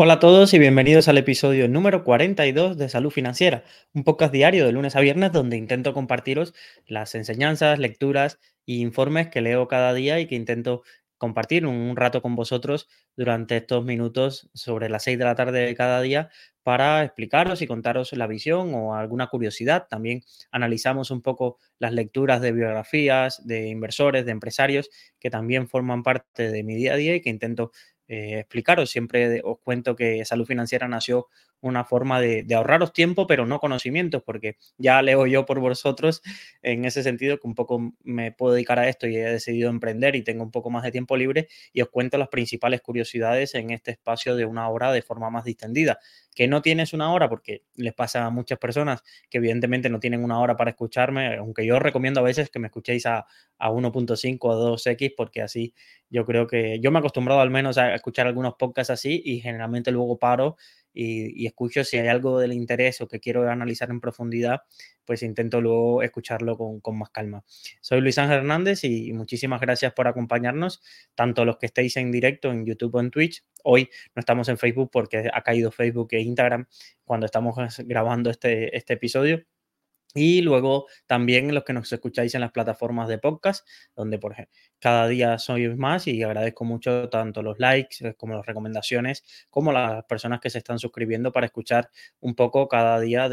Hola a todos y bienvenidos al episodio número 42 de Salud Financiera, un podcast diario de lunes a viernes donde intento compartiros las enseñanzas, lecturas e informes que leo cada día y que intento compartir un rato con vosotros durante estos minutos sobre las 6 de la tarde de cada día para explicaros y contaros la visión o alguna curiosidad. También analizamos un poco las lecturas de biografías, de inversores, de empresarios que también forman parte de mi día a día y que intento explicaros. Siempre os cuento que Salud Financiera nació una forma de ahorraros tiempo, pero no conocimientos, porque ya leo yo por vosotros en ese sentido que un poco me puedo dedicar a esto y he decidido emprender y tengo un poco más de tiempo libre y os cuento las principales curiosidades en este espacio de una hora de forma más distendida. Que no tienes una hora, porque les pasa a muchas personas que evidentemente no tienen una hora para escucharme, aunque yo os recomiendo a veces que me escuchéis a 1.5 o 2x, porque así yo creo que yo me he acostumbrado al menos a escuchar algunos podcasts así y generalmente luego paro y escucho si hay algo del interés o que quiero analizar en profundidad, pues intento luego escucharlo con más calma. Soy Luis Ángel Hernández y muchísimas gracias por acompañarnos, tanto los que estéis en directo en YouTube o en Twitch. Hoy no estamos en Facebook porque ha caído Facebook e Instagram cuando estamos grabando este episodio. Y luego también los que nos escucháis en las plataformas de podcast, donde por ejemplo, cada día sois más y agradezco mucho tanto los likes como las recomendaciones, como las personas que se están suscribiendo para escuchar un poco cada día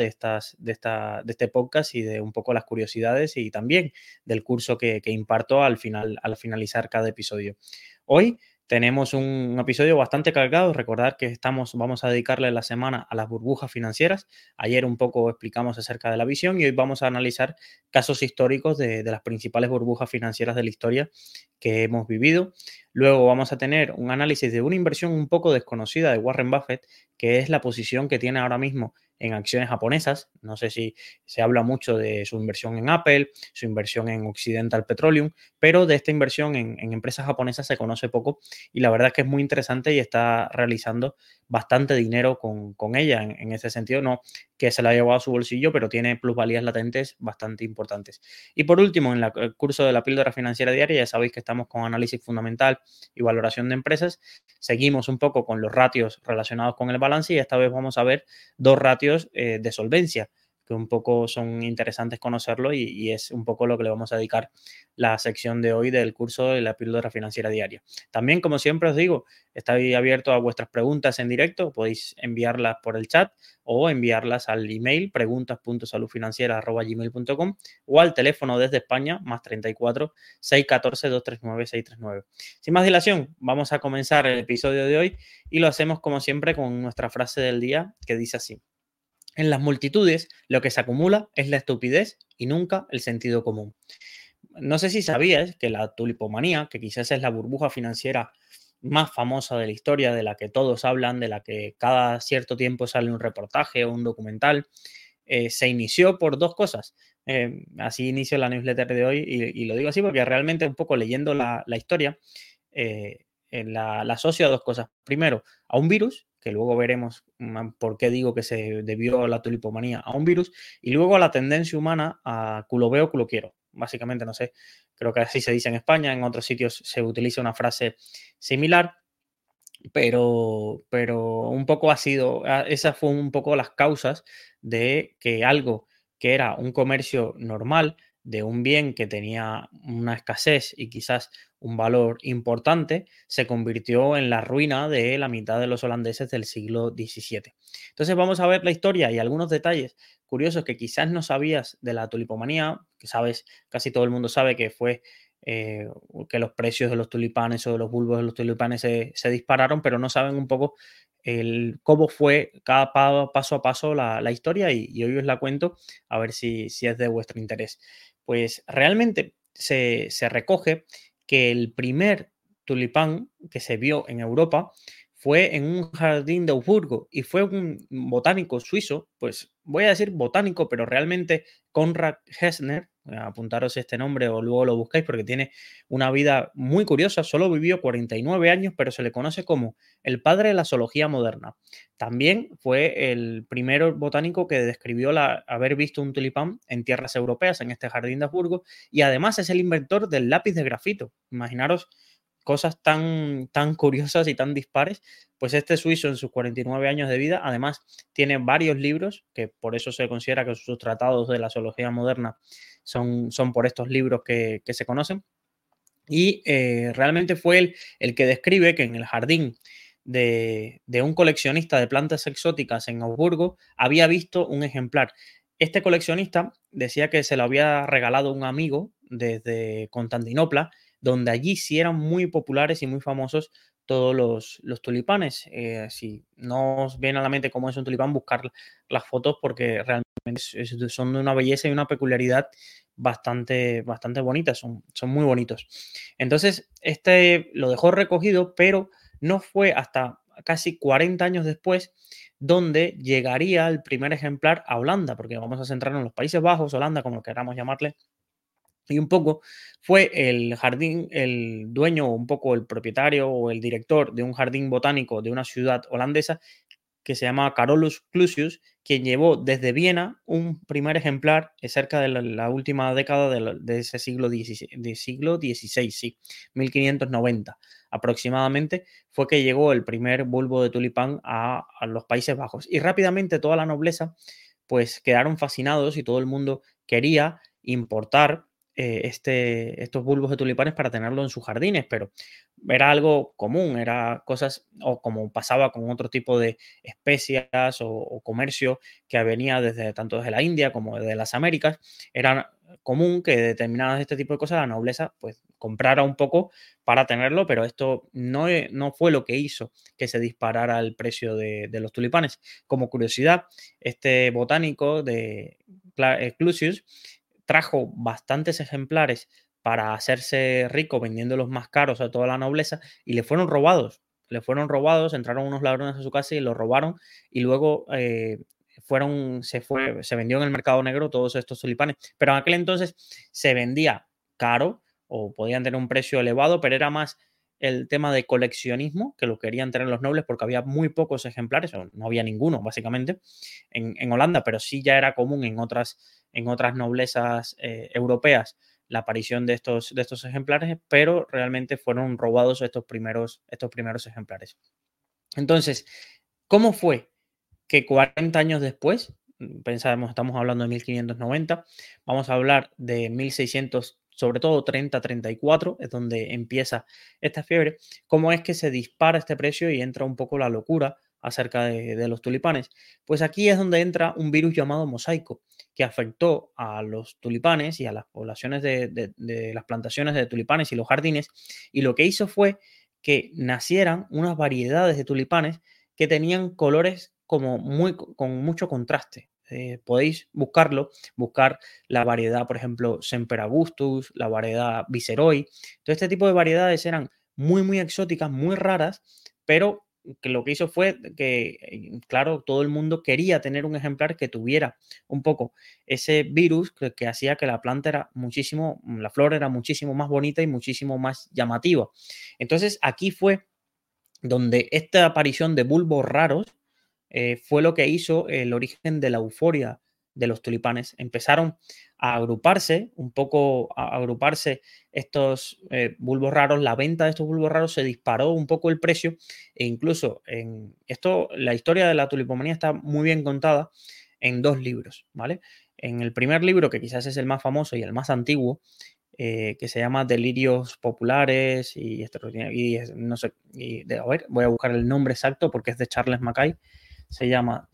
de este podcast y de un poco las curiosidades y también del curso que imparto al finalizar cada episodio. Hoy tenemos un episodio bastante cargado. Recordad que vamos a dedicarle la semana a las burbujas financieras. Ayer un poco explicamos acerca de la visión y hoy vamos a analizar casos históricos de las principales burbujas financieras de la historia que hemos vivido. Luego vamos a tener un análisis de una inversión un poco desconocida de Warren Buffett, que es la posición que tiene ahora mismo en acciones japonesas. No sé si se habla mucho de su inversión en Apple, su inversión en Occidental Petroleum, pero de esta inversión en empresas japonesas se conoce poco y la verdad es que es muy interesante y está realizando bastante dinero con ella en ese sentido. No que se la ha llevado a su bolsillo, pero tiene plusvalías latentes bastante importantes. Y por último, en el curso de la píldora financiera diaria, ya sabéis que estamos con análisis fundamental y valoración de empresas. Seguimos un poco con los ratios relacionados con el balance y esta vez vamos a ver dos ratios de solvencia que un poco son interesantes conocerlo y es un poco lo que le vamos a dedicar la sección de hoy del curso de la píldora financiera diaria. También, como siempre os digo, estoy abierto a vuestras preguntas en directo, podéis enviarlas por el chat o enviarlas al email preguntas.saludfinanciera@gmail.com o al teléfono desde España más 34 614 239 639. Sin más dilación, vamos a comenzar el episodio de hoy y lo hacemos como siempre con nuestra frase del día que dice así: en las multitudes lo que se acumula es la estupidez y nunca el sentido común. No sé si sabías que la tulipomanía, que quizás es la burbuja financiera más famosa de la historia, de la que todos hablan, de la que cada cierto tiempo sale un reportaje o un documental, se inició por dos cosas. Así inicio la newsletter de hoy y lo digo así porque realmente un poco leyendo la historia, la asocio a dos cosas. Primero, a un virus, que luego veremos por qué digo que se debió la tulipomanía a un virus, y luego a la tendencia humana a culo veo, culo quiero. Básicamente, no sé, creo que así se dice en España, en otros sitios se utiliza una frase similar, pero un poco ha sido, esas fueron un poco las causas de que algo que era un comercio normal, de un bien que tenía una escasez y quizás un valor importante, se convirtió en la ruina de la mitad de los holandeses del siglo XVII. Entonces vamos a ver la historia y algunos detalles curiosos que quizás no sabías de la tulipomanía, que sabes, casi todo el mundo sabe que fue eh, que los precios de los tulipanes o de los bulbos de los tulipanes se dispararon, pero no saben un poco cómo fue cada paso a paso la historia y hoy os la cuento a ver si es de vuestro interés. Pues realmente se recoge que el primer tulipán que se vio en Europa fue en un jardín de Augsburgo y fue un botánico suizo, pues voy a decir botánico, pero realmente Konrad Gessner, apuntaros este nombre o luego lo buscáis porque tiene una vida muy curiosa, solo vivió 49 años, pero se le conoce como el padre de la zoología moderna. También fue el primer botánico que describió haber visto un tulipán en tierras europeas, en este jardín de Augsburgo, y además es el inventor del lápiz de grafito. Imaginaros cosas tan curiosas y tan dispares, pues este suizo en sus 49 años de vida, además tiene varios libros, que por eso se considera que sus tratados de la zoología moderna son por estos libros que se conocen. Y realmente fue él el que describe que en el jardín de un coleccionista de plantas exóticas en Augsburgo había visto un ejemplar. Este coleccionista decía que se lo había regalado un amigo desde Constantinopla, donde allí sí eran muy populares y muy famosos todos los tulipanes. Si no os viene a la mente cómo es un tulipán, buscar las fotos porque realmente son de una belleza y una peculiaridad bastante bonitas, son muy bonitos. Entonces, este lo dejó recogido, pero no fue hasta casi 40 años después donde llegaría el primer ejemplar a Holanda, porque vamos a centrarnos en los Países Bajos, Holanda, como queramos llamarle, y un poco fue el jardín, el dueño, o un poco el propietario o el director de un jardín botánico de una ciudad holandesa que se llama Carolus Clusius, quien llevó desde Viena un primer ejemplar cerca de la última década de ese siglo XVI, sí, 1590 aproximadamente, fue que llegó el primer bulbo de tulipán a los Países Bajos. Y rápidamente toda la nobleza pues quedaron fascinados y todo el mundo quería importar estos bulbos de tulipanes para tenerlo en sus jardines, pero era algo común, era cosas, o como pasaba con otro tipo de especias o comercio que venía desde tanto desde la India como desde las Américas, era común que determinadas de este tipo de cosas la nobleza pues comprara un poco para tenerlo, pero esto no fue lo que hizo que se disparara el precio de los tulipanes. Como curiosidad, este botánico de Clusius trajo bastantes ejemplares para hacerse rico vendiéndolos más caros a toda la nobleza y le fueron robados. Le fueron robados, entraron unos ladrones a su casa y los robaron y luego se vendió en el mercado negro todos estos tulipanes. Pero en aquel entonces se vendía caro o podían tener un precio elevado, pero era más el tema de coleccionismo, que lo querían tener los nobles porque había muy pocos ejemplares, o no había ninguno básicamente en Holanda, pero sí ya era común en otras noblezas europeas la aparición de estos ejemplares, pero realmente fueron robados estos primeros ejemplares. Entonces, ¿cómo fue que 40 años después, pensamos, estamos hablando de 1590, vamos a hablar de 1600, sobre todo 30-34, es donde empieza esta fiebre, cómo es que se dispara este precio y entra un poco la locura acerca de los tulipanes? Pues aquí es donde entra un virus llamado mosaico, que afectó a los tulipanes y a las poblaciones de las plantaciones de tulipanes y los jardines, y lo que hizo fue que nacieran unas variedades de tulipanes que tenían colores como con mucho contraste. Podéis buscar la variedad, por ejemplo, Semper Augustus, la variedad Viceroy. Todo este tipo de variedades eran muy exóticas, muy raras, pero que lo que hizo fue que, claro, todo el mundo quería tener un ejemplar que tuviera un poco ese virus que hacía que la flor era muchísimo más bonita y muchísimo más llamativa. Entonces aquí fue donde esta aparición de bulbos raros fue lo que hizo el origen de la euforia de los tulipanes. Empezaron a agruparse, a agruparse estos bulbos raros, la venta de estos bulbos raros se disparó un poco el precio e incluso la historia de la tulipomanía está muy bien contada en dos libros, ¿vale? En el primer libro, que quizás es el más famoso y el más antiguo, que se llama Delirios Populares no sé, a ver, voy a buscar el nombre exacto porque es de Charles Mackay. Se llama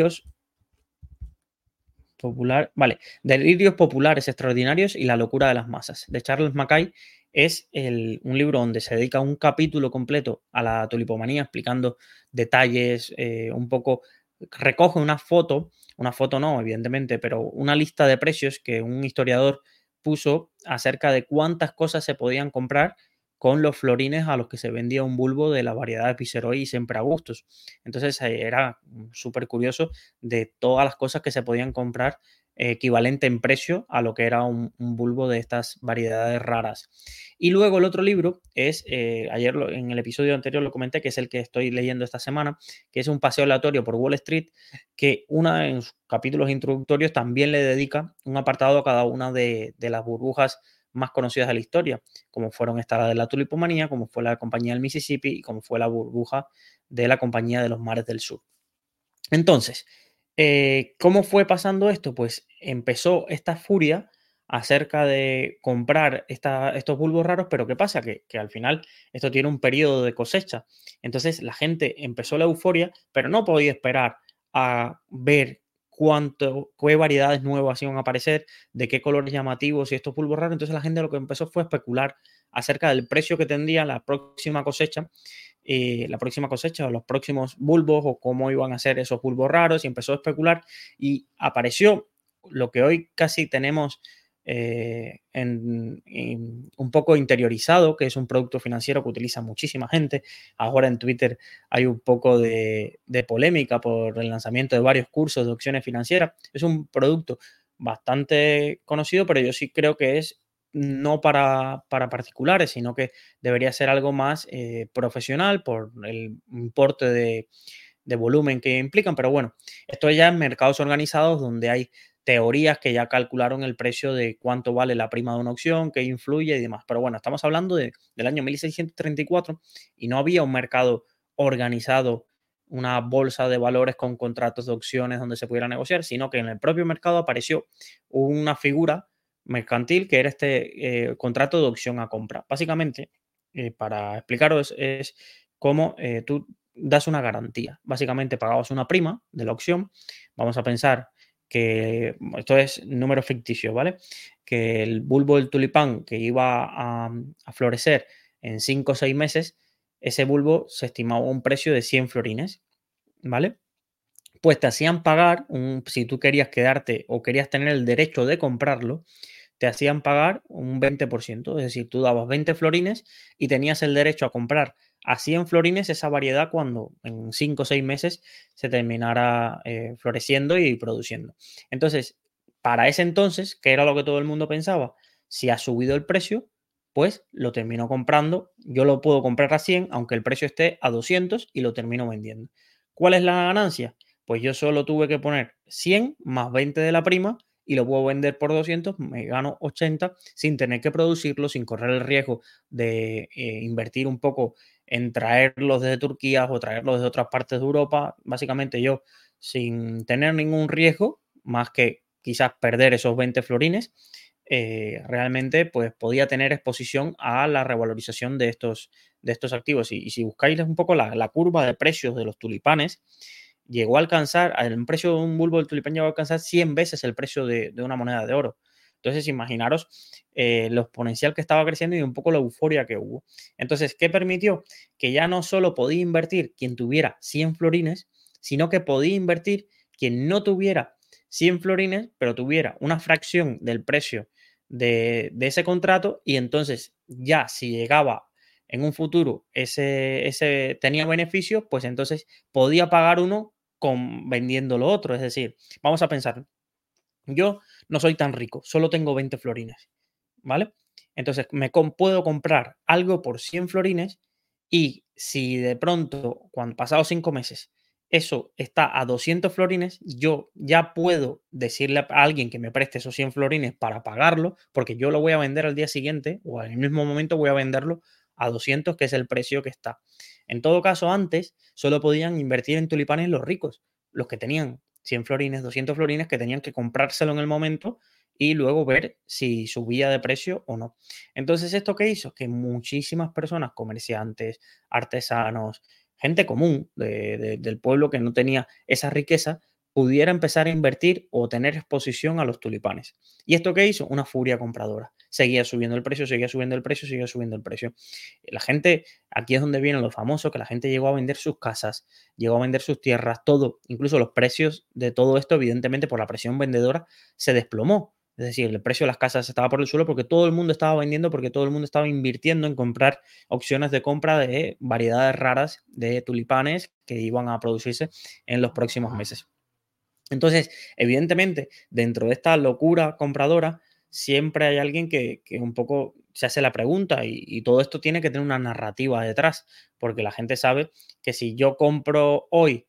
Delirios Populares Extraordinarios y la locura de las masas, de Charles Mackay. Es un libro donde se dedica un capítulo completo a la tulipomanía, explicando detalles, un poco, recoge una foto no, evidentemente, pero una lista de precios que un historiador puso acerca de cuántas cosas se podían comprar con los florines a los que se vendía un bulbo de la variedad Viceroy y Siempre Augustus. Entonces era súper curioso de todas las cosas que se podían comprar equivalente en precio a lo que era un bulbo de estas variedades raras. Y luego el otro libro es, en el episodio anterior lo comenté, que es el que estoy leyendo esta semana, que es Un paseo aleatorio por Wall Street, que en sus capítulos introductorios también le dedica un apartado a cada una de las burbujas más conocidas de la historia, como fueron esta de la tulipomanía, como fue la compañía del Mississippi y como fue la burbuja de la compañía de los mares del sur. Entonces, ¿cómo fue pasando esto? Pues empezó esta furia acerca de comprar estos bulbos raros, pero ¿qué pasa? Que al final esto tiene un periodo de cosecha. Entonces la gente empezó la euforia, pero no podía esperar a ver qué variedades nuevas iban a aparecer, de qué colores llamativos y estos bulbos raros. Entonces la gente lo que empezó fue a especular acerca del precio que tendría la próxima cosecha o los próximos bulbos o cómo iban a ser esos bulbos raros y empezó a especular y apareció lo que hoy casi tenemos un poco interiorizado, que es un producto financiero que utiliza muchísima gente. Ahora en Twitter hay un poco de polémica por el lanzamiento de varios cursos de opciones financieras. Es un producto bastante conocido, pero yo sí creo que es no para particulares, sino que debería ser algo más profesional por el importe de volumen que implican. Pero bueno, esto ya en mercados organizados donde hay teorías que ya calcularon el precio de cuánto vale la prima de una opción, qué influye y demás. Pero bueno, estamos hablando del año 1634 y no había un mercado organizado, una bolsa de valores con contratos de opciones donde se pudiera negociar, sino que en el propio mercado apareció una figura mercantil que era este contrato de opción a compra. Básicamente, para explicaros, es cómo tú das una garantía. Básicamente pagabas una prima de la opción. Vamos a pensar que esto es número ficticio, ¿vale? Que el bulbo del tulipán que iba a florecer en 5 o 6 meses, ese bulbo se estimaba un precio de 100 florines, ¿vale? Pues te hacían pagar, si tú querías quedarte o querías tener el derecho de comprarlo, te hacían pagar un 20%, es decir, tú dabas 20 florines y tenías el derecho a comprar a 100 florines esa variedad cuando en 5 o 6 meses se terminara floreciendo y produciendo. Entonces, para ese entonces, que era lo que todo el mundo pensaba, si ha subido el precio, pues lo termino comprando, yo lo puedo comprar a 100, aunque el precio esté a 200 y lo termino vendiendo. ¿Cuál es la ganancia? Pues yo solo tuve que poner 100 más 20 de la prima y lo puedo vender por 200, me gano 80 sin tener que producirlo, sin correr el riesgo de invertir un poco en traerlos desde Turquía o traerlos de otras partes de Europa. Básicamente yo, sin tener ningún riesgo, más que quizás perder esos 20 florines, realmente pues podía tener exposición a la revalorización de estos activos. Y si buscáis un poco la curva de precios de los tulipanes, llegó a alcanzar, el precio de un bulbo del tulipán llegó a alcanzar 100 veces el precio de una moneda de oro. Entonces, imaginaros lo exponencial que estaba creciendo y un poco la euforia que hubo. Entonces, ¿qué permitió? Que ya no solo podía invertir quien tuviera 100 florines, sino que podía invertir quien no tuviera 100 florines, pero tuviera una fracción del precio de ese contrato y entonces ya si llegaba en un futuro ese tenía beneficios, pues entonces podía pagar uno vendiendo lo otro. Es decir, vamos a pensar, yo no soy tan rico, solo tengo 20 florines, ¿vale? Entonces puedo comprar algo por 100 florines y si de pronto, cuando pasados 5 meses, eso está a 200 florines, yo ya puedo decirle a alguien que me preste esos 100 florines para pagarlo, porque yo lo voy a vender al día siguiente o en el mismo momento voy a venderlo a 200, que es el precio que está. En todo caso, antes solo podían invertir en tulipanes los ricos, los que tenían 100 florines, 200 florines, que tenían que comprárselo en el momento y luego ver si subía de precio o no. Entonces, ¿esto qué hizo? Que muchísimas personas, comerciantes, artesanos, gente común del pueblo que no tenía esa riqueza, pudiera empezar a invertir o tener exposición a los tulipanes. ¿Y esto qué hizo? Una furia compradora. Seguía subiendo el precio, seguía subiendo el precio, seguía subiendo el precio. La gente, aquí es donde vienen los famosos, que la gente llegó a vender sus casas, llegó a vender sus tierras, todo, incluso los precios de todo esto, evidentemente por la presión vendedora, se desplomó. Es decir, el precio de las casas estaba por el suelo porque todo el mundo estaba vendiendo, porque todo el mundo estaba invirtiendo en comprar opciones de compra de variedades raras de tulipanes que iban a producirse en los próximos meses. Entonces, evidentemente, dentro de esta locura compradora, siempre hay alguien que un poco se hace la pregunta y todo esto tiene que tener una narrativa detrás, porque la gente sabe que si yo compro hoy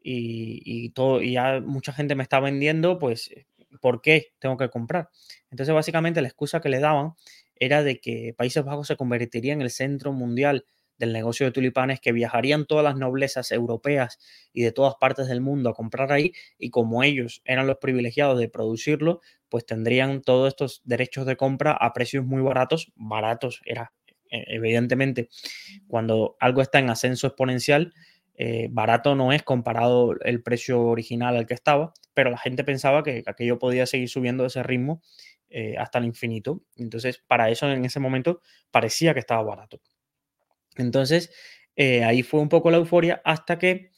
y ya mucha gente me está vendiendo, pues, ¿por qué tengo que comprar? Entonces, básicamente, la excusa que le daban era de que Países Bajos se convertiría en el centro mundial del negocio de tulipanes, que viajarían todas las noblezas europeas y de todas partes del mundo a comprar ahí, y como ellos eran los privilegiados de producirlo, pues tendrían todos estos derechos de compra a precios muy baratos. Baratos era, evidentemente, cuando algo está en ascenso exponencial, barato no es comparado el precio original al que estaba, pero la gente pensaba que aquello podía seguir subiendo ese ritmo hasta el infinito. Entonces, para eso en ese momento parecía que estaba barato. Entonces, ahí fue un poco la euforia hasta que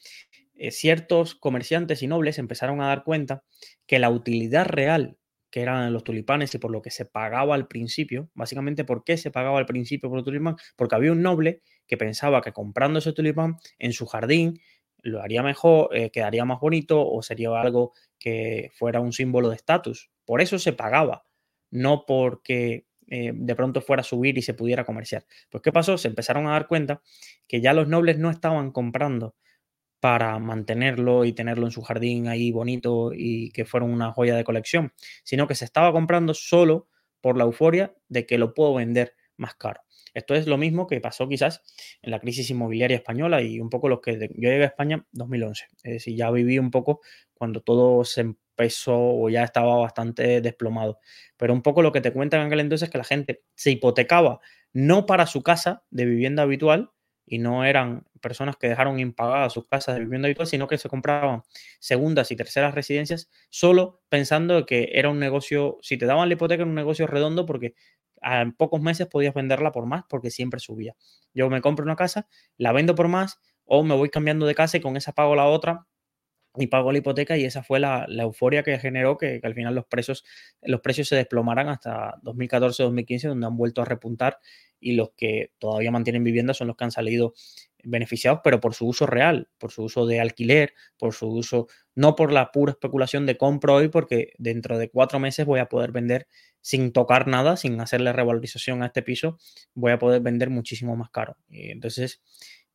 ciertos comerciantes y nobles empezaron a dar cuenta que la utilidad real que eran los tulipanes y por lo que se pagaba al principio, básicamente, ¿por qué se pagaba al principio por el tulipán? Porque había un noble que pensaba que comprando ese tulipán en su jardín lo haría mejor, quedaría más bonito o sería algo que fuera un símbolo de estatus. Por eso se pagaba, no porque de pronto fuera a subir y se pudiera comerciar. Pues ¿qué pasó? Se empezaron a dar cuenta que ya los nobles no estaban comprando para mantenerlo y tenerlo en su jardín ahí bonito y que fuera una joya de colección, sino que se estaba comprando solo por la euforia de que lo puedo vender más caro. Esto es lo mismo que pasó quizás en la crisis inmobiliaria española y un poco los que yo llegué a España en 2011. Es decir, ya viví un poco cuando todo se empezó o ya estaba bastante desplomado. Pero un poco lo que te cuentan en aquel entonces es que la gente se hipotecaba no para su casa de vivienda habitual, y no eran personas que dejaron impagadas sus casas de vivienda habitual, sino que se compraban segundas y terceras residencias solo pensando que era un negocio, si te daban la hipoteca, era un negocio redondo porque en pocos meses podías venderla por más porque siempre subía. Yo me compro una casa, la vendo por más o me voy cambiando de casa y con esa pago la otra y pago la hipoteca, y esa fue la euforia que generó que al final los precios se desplomaran hasta 2014-2015, donde han vuelto a repuntar, y los que todavía mantienen vivienda son los que han salido beneficiados, pero por su uso real, por su uso de alquiler, por su uso, no por la pura especulación de compro hoy, porque dentro de 4 meses voy a poder vender sin tocar nada, sin hacerle revalorización a este piso, voy a poder vender muchísimo más caro. Entonces,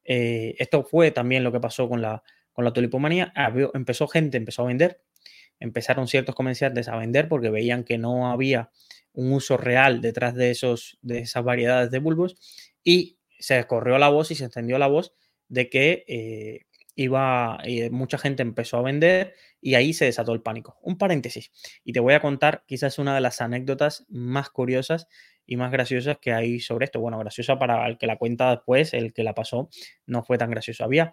esto fue también lo que pasó con la tulipomanía. Empezó a vender, empezaron ciertos comerciantes a vender porque veían que no había un uso real detrás de esas variedades de bulbos, y se corrió la voz y se extendió la voz de que mucha gente empezó a vender, y ahí se desató el pánico. Un paréntesis, y te voy a contar quizás una de las anécdotas más curiosas y más graciosas que hay sobre esto. Bueno, graciosa para el que la cuenta después, el que la pasó no fue tan gracioso. Había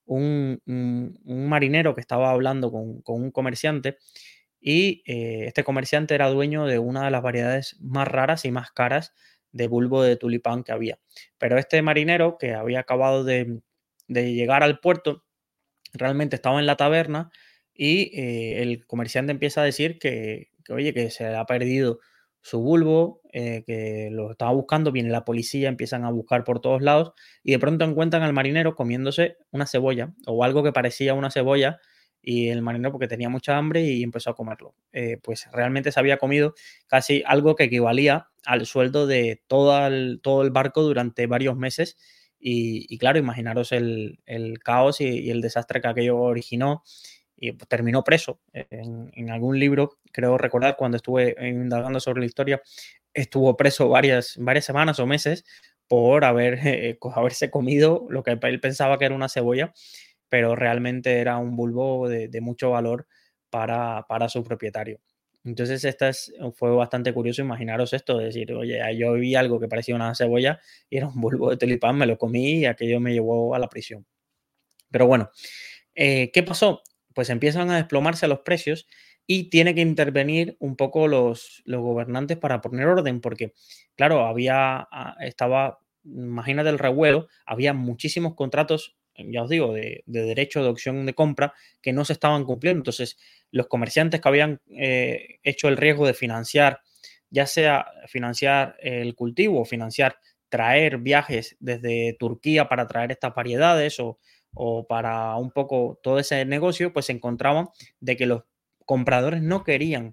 un marinero que estaba hablando con un comerciante, y este comerciante era dueño de una de las variedades más raras y más caras de bulbo de tulipán que había. Pero este marinero, que había acabado de llegar al puerto, realmente estaba en la taberna, y el comerciante empieza a decir oye, que se le ha perdido su bulbo, que lo estaba buscando, viene la policía, empiezan a buscar por todos lados, y de pronto encuentran al marinero comiéndose una cebolla o algo que parecía una cebolla, y el marinero, porque tenía mucha hambre, y empezó a comerlo. Pues realmente se había comido casi algo que equivalía al sueldo de todo el barco durante varios meses, y claro, imaginaros el caos y el desastre que aquello originó, y pues, terminó preso. En algún libro, creo recordar, cuando estuve indagando sobre la historia, estuvo preso varias semanas o meses por haberse comido lo que él pensaba que era una cebolla, pero realmente era un bulbo de mucho valor para su propietario. Entonces, fue bastante curioso imaginaros esto, de decir, oye, yo vi algo que parecía una cebolla y era un bulbo de tulipán, me lo comí y aquello me llevó a la prisión. Pero bueno, ¿qué pasó? Pues empiezan a desplomarse los precios, y tiene que intervenir un poco los gobernantes para poner orden, porque, claro, imagínate el revuelo, había muchísimos contratos, ya os digo, de derecho de opción de compra que no se estaban cumpliendo. Entonces, los comerciantes que habían hecho el riesgo de financiar, ya sea financiar el cultivo o financiar traer viajes desde Turquía para traer estas variedades, o para un poco todo ese negocio, pues se encontraban de que los compradores no querían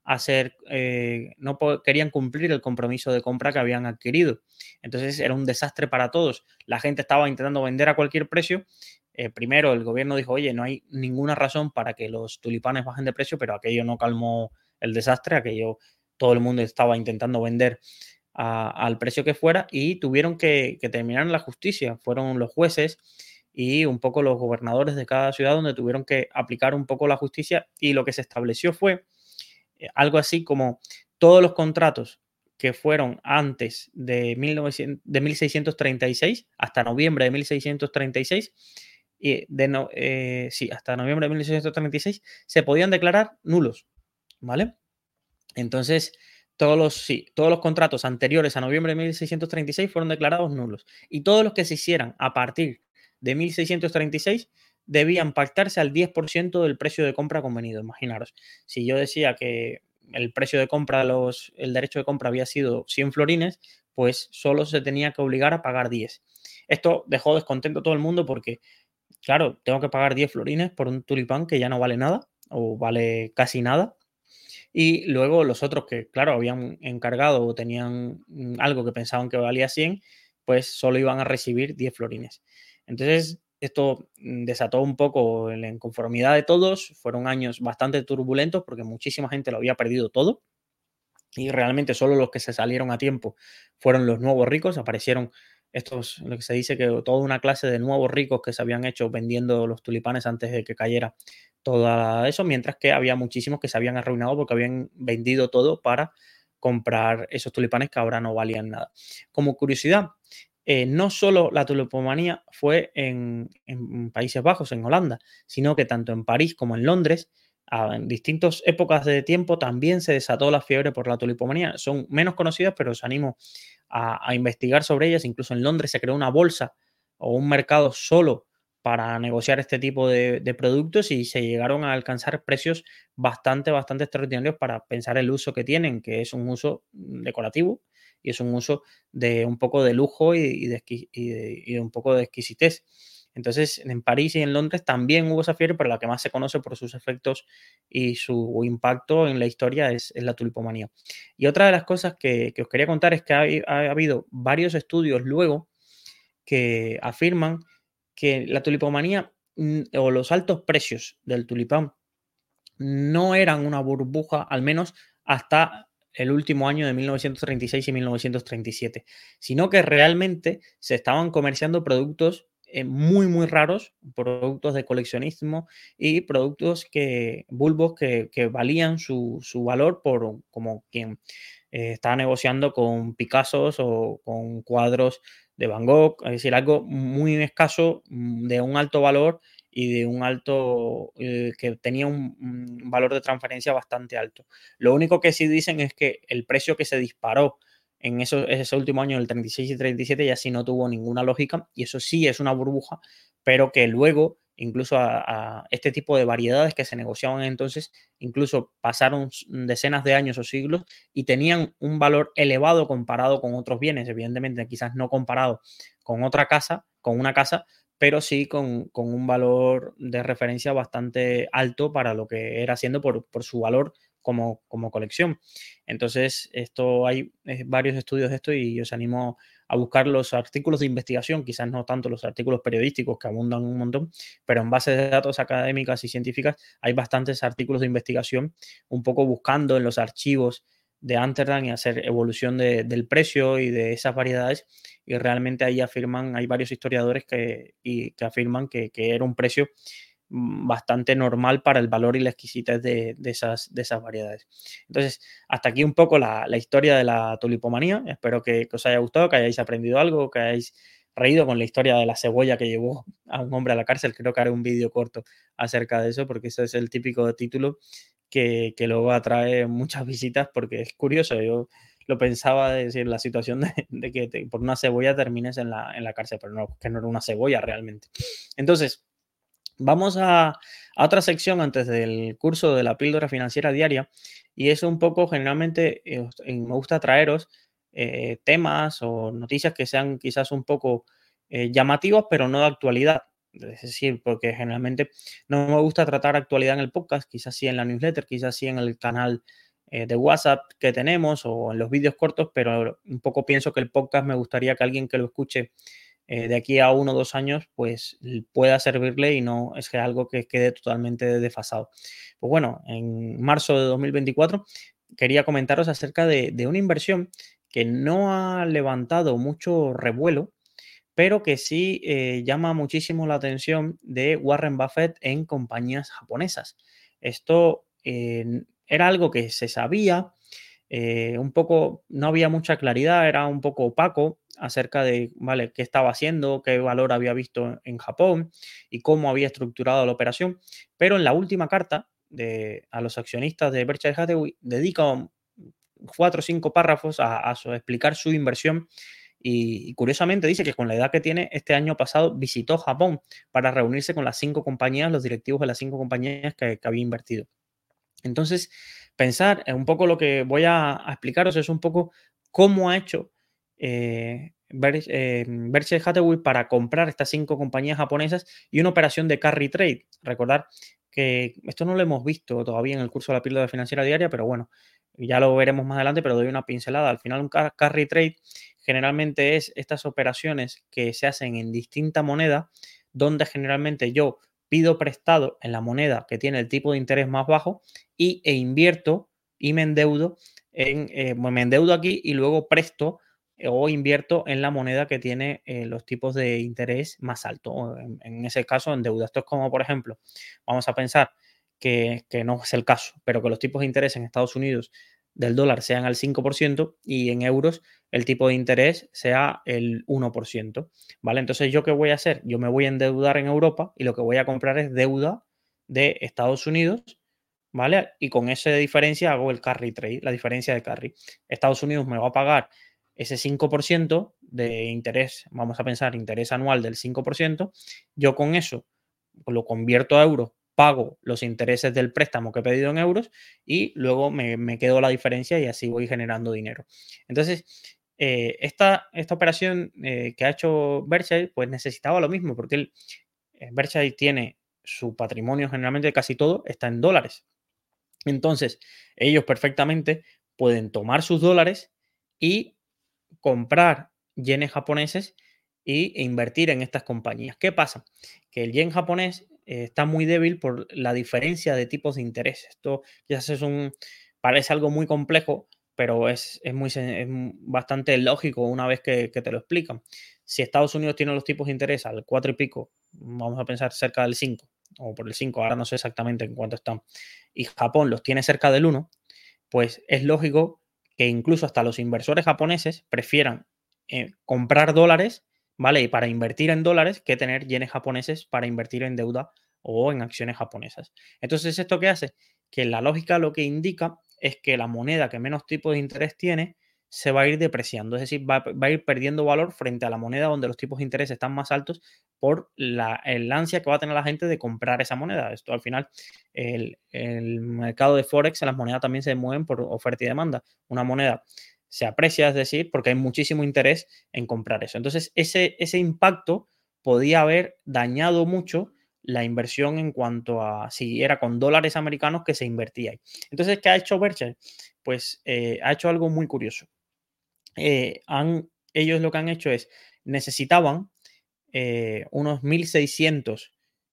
querían cumplir el compromiso de compra que habían adquirido. Entonces era un desastre para todos. La gente estaba intentando vender a cualquier precio. Primero el gobierno dijo, oye, no hay ninguna razón para que los tulipanes bajen de precio, pero aquello no calmó el desastre, todo el mundo estaba intentando vender al precio que fuera y tuvieron que terminar en la justicia. Fueron los jueces y un poco los gobernadores de cada ciudad donde tuvieron que aplicar un poco la justicia, y lo que se estableció fue algo así como todos los contratos que fueron antes de 1636 hasta noviembre de 1636, sí, hasta noviembre de 1636 se podían declarar nulos, ¿vale? Entonces, todos los contratos anteriores a noviembre de 1636 fueron declarados nulos, y todos los que se hicieran a partir de 1636 debían pactarse al 10% del precio de compra convenido. Imaginaros, si yo decía que el precio de compra, el derecho de compra había sido 100 florines, pues solo se tenía que obligar a pagar 10. Esto dejó descontento a todo el mundo porque, claro, tengo que pagar 10 florines por un tulipán que ya no vale nada o vale casi nada. Y luego los otros que, claro, habían encargado o tenían algo que pensaban que valía 100, pues solo iban a recibir 10 florines. Entonces, esto desató un poco la inconformidad de todos. Fueron años bastante turbulentos porque muchísima gente lo había perdido todo, y realmente solo los que se salieron a tiempo fueron los nuevos ricos. Aparecieron estos, lo que se dice que toda una clase de nuevos ricos que se habían hecho vendiendo los tulipanes antes de que cayera todo eso, mientras que había muchísimos que se habían arruinado porque habían vendido todo para comprar esos tulipanes que ahora no valían nada. Como curiosidad, no solo la tulipomanía fue en Países Bajos, en Holanda, sino que tanto en París como en Londres, en distintas épocas de tiempo, también se desató la fiebre por la tulipomanía. Son menos conocidas, pero os animo a investigar sobre ellas. Incluso en Londres se creó una bolsa o un mercado solo para negociar este tipo de productos, y se llegaron a alcanzar precios bastante extraordinarios para pensar el uso que tienen, que es un uso decorativo y es un uso de un poco de lujo y de un poco de exquisitez. Entonces, en París y en Londres también hubo esa fiebre, pero la que más se conoce por sus efectos y su impacto en la historia es la tulipomanía. Y otra de las cosas que os quería contar es que ha habido varios estudios luego que afirman que la tulipomanía o los altos precios del tulipán no eran una burbuja, al menos hasta el último año de 1936 y 1937, sino que realmente se estaban comerciando productos muy raros, productos de coleccionismo y productos bulbos que valían su valor por como quien estaba negociando con Picassos o con cuadros de Van Gogh, es decir, algo muy escaso, de un alto valor y de un alto, que tenía un valor de transferencia bastante alto. Lo único que sí dicen es que el precio que se disparó en ese último año, el 36 y 37, ya sí no tuvo ninguna lógica, y eso sí es una burbuja, pero que luego, incluso a este tipo de variedades que se negociaban entonces, incluso pasaron decenas de años o siglos y tenían un valor elevado comparado con otros bienes, evidentemente quizás no comparado con otra casa, con una casa, pero sí con un valor de referencia bastante alto para lo que era, siendo por su valor como colección. Entonces, esto hay varios estudios de esto, y os animo a buscar los artículos de investigación, quizás no tanto los artículos periodísticos que abundan un montón, pero en bases de datos académicas y científicas hay bastantes artículos de investigación un poco buscando en los archivos de Amsterdam y hacer evolución del precio y de esas variedades, y realmente ahí afirman, hay varios historiadores que afirman que era un precio bastante normal para el valor y la exquisitez de esas variedades. Entonces, hasta aquí un poco la historia de la tulipomanía. Espero que os haya gustado, que hayáis aprendido algo, que hayáis reído con la historia de la cebolla que llevó a un hombre a la cárcel. Creo que haré un vídeo corto acerca de eso, porque ese es el típico título que luego atrae muchas visitas, porque es curioso. Yo lo pensaba, de decir, la situación de que por una cebolla termines en la cárcel, pero no, que no era una cebolla realmente. Entonces, vamos a otra sección antes del curso de la píldora financiera diaria, y es un poco, generalmente, me gusta traeros temas o noticias que sean quizás un poco llamativas, pero no de actualidad. Es decir, porque generalmente no me gusta tratar actualidad en el podcast, quizás sí en la newsletter, quizás sí en el canal de WhatsApp que tenemos o en los vídeos cortos, pero un poco pienso que el podcast me gustaría que alguien que lo escuche de aquí a 1 o 2 años, pues pueda servirle y no es que algo que quede totalmente desfasado. Pues bueno, en marzo de 2024 quería comentaros acerca de una inversión que no ha levantado mucho revuelo, pero que sí llama muchísimo la atención de Warren Buffett en compañías japonesas. Esto era algo que se sabía, un poco, no había mucha claridad, era un poco opaco acerca de, ¿vale?, qué estaba haciendo, qué valor había visto en Japón y cómo había estructurado la operación. Pero en la última carta a los accionistas de Berkshire Hathaway dedica 4 o 5 párrafos a explicar su inversión y curiosamente dice que con la edad que tiene, este año pasado visitó Japón para reunirse con las 5 compañías, los directivos de las 5 compañías que había invertido. Entonces, pensar un poco lo que voy a explicaros es un poco cómo ha hecho Berkshire Hathaway para comprar estas 5 compañías japonesas y una operación de carry trade. Recordar que esto no lo hemos visto todavía en el curso de la píldora financiera diaria, pero bueno, ya lo veremos más adelante, pero doy una pincelada. Al final, un carry trade generalmente es estas operaciones que se hacen en distinta moneda, donde generalmente yo pido prestado en la moneda que tiene el tipo de interés más bajo e invierto y me endeudo me endeudo aquí y luego presto o invierto en la moneda que tiene los tipos de interés más altos. En ese caso, en deuda. Esto es como, por ejemplo, vamos a pensar que no es el caso, pero que los tipos de interés en Estados Unidos del dólar sean al 5% y en euros el tipo de interés sea el 1%. ¿Vale? Entonces, ¿yo qué voy a hacer? Yo me voy a endeudar en Europa y lo que voy a comprar es deuda de Estados Unidos, ¿vale? Y con esa diferencia hago el carry trade, la diferencia de carry. Estados Unidos me va a pagar ese 5% de interés, vamos a pensar, interés anual del 5%. Yo con eso lo convierto a euros, pago los intereses del préstamo que he pedido en euros y luego me quedo la diferencia y así voy generando dinero. Entonces, esta operación que ha hecho Berkshire, pues necesitaba lo mismo, porque Berkshire tiene su patrimonio, generalmente casi todo, está en dólares. Entonces, ellos perfectamente pueden tomar sus dólares y comprar yenes japoneses e invertir en estas compañías. ¿Qué pasa? Que el yen japonés está muy débil por la diferencia de tipos de interés. Esto quizás parece algo muy complejo, pero es bastante lógico una vez que te lo explican. Si Estados Unidos tiene los tipos de interés al 4 y pico, vamos a pensar cerca del 5 o por el 5, ahora no sé exactamente en cuánto están, y Japón los tiene cerca del 1, pues es lógico que incluso hasta los inversores japoneses prefieran comprar dólares, ¿vale? Y para invertir en dólares que tener yenes japoneses para invertir en deuda o en acciones japonesas. Entonces, ¿esto qué hace? Que la lógica lo que indica es que la moneda que menos tipo de interés tiene se va a ir depreciando, es decir, va a ir perdiendo valor frente a la moneda donde los tipos de interés están más altos por el ansia que va a tener la gente de comprar esa moneda. Esto al final, el mercado de Forex, en las monedas también se mueven por oferta y demanda. Una moneda se aprecia, es decir, porque hay muchísimo interés en comprar eso. Entonces, ese impacto podía haber dañado mucho la inversión en cuanto a si era con dólares americanos que se invertía ahí. Entonces, ¿qué ha hecho Berkshire? Pues ha hecho algo muy curioso. Ellos lo que han hecho es, necesitaban unos 1.600,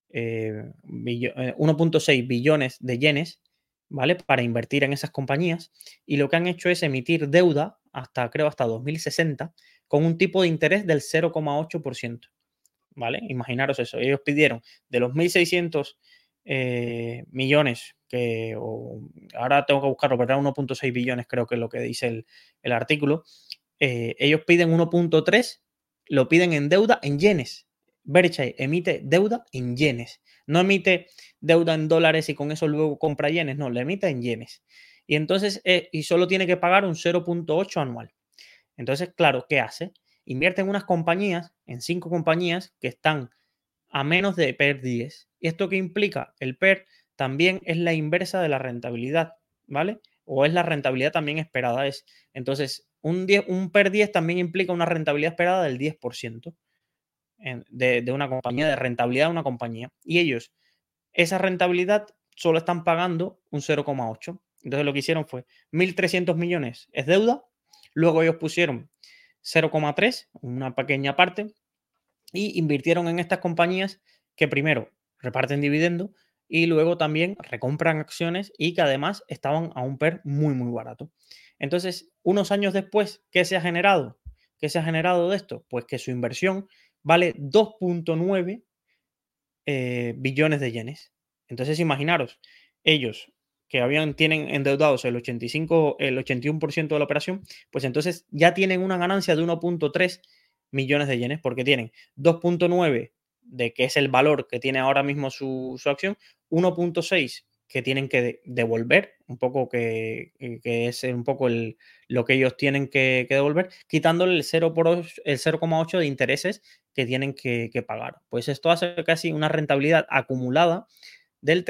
1.6 billones de yenes, ¿vale? Para invertir en esas compañías. Y lo que han hecho es emitir deuda creo, hasta 2060 con un tipo de interés del 0,8%, ¿vale? Imaginaros eso. Ellos pidieron de los 1.600 millones, ahora tengo que buscarlo, ¿verdad? 1.6 billones creo que es lo que dice el artículo. Ellos piden 1.3, lo piden en deuda en yenes. Berkshire emite deuda en yenes. No emite deuda en dólares y con eso luego compra yenes. No, le emite en yenes. Y entonces, y solo tiene que pagar un 0.8 anual. Entonces, claro, ¿qué hace? Invierte en unas compañías, en 5 compañías que están a menos de PER 10. ¿Y esto qué implica? El PER también es la inversa de la rentabilidad, ¿vale? O es la rentabilidad también esperada. Entonces, un PER 10 también implica una rentabilidad esperada del 10% de una compañía, de rentabilidad de una compañía. Y ellos, esa rentabilidad solo están pagando un 0,8. Entonces, lo que hicieron fue 1.300 millones es deuda, luego ellos pusieron 0,3, una pequeña parte, y invirtieron en estas compañías que primero reparten dividendo y luego también recompran acciones y que además estaban a un PER muy, muy barato. Entonces, unos años después, ¿qué se ha generado? ¿Qué se ha generado de esto? Pues que su inversión vale 2,9 billones de yenes. Entonces, imaginaros, ellos que tienen endeudados el 81% de la operación, pues entonces ya tienen una ganancia de 1,3 millones de yenes, porque tienen 2,9 de que es el valor que tiene ahora mismo su acción, 1,6 que tienen que devolver, un poco que es un poco lo que ellos tienen que devolver, quitándole el 0,8 de intereses que tienen que pagar. Pues esto hace casi una rentabilidad acumulada del